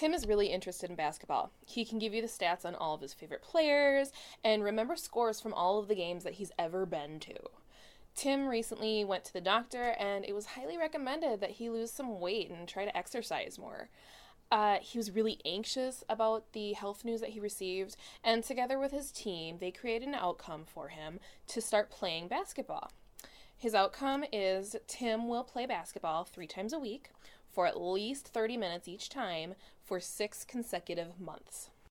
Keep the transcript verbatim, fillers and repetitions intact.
Tim is really interested in basketball. He can give you the stats on all of his favorite players and remember scores from all of the games that he's ever been to. Tim recently went to the doctor, and it was highly recommended that he lose some weight and try to exercise more. Uh, he was really anxious about the health news that he received, and together with his team, they created an outcome for him to start playing basketball. His outcome is Tim will play basketball three times a week for at least thirty minutes each time for six consecutive months.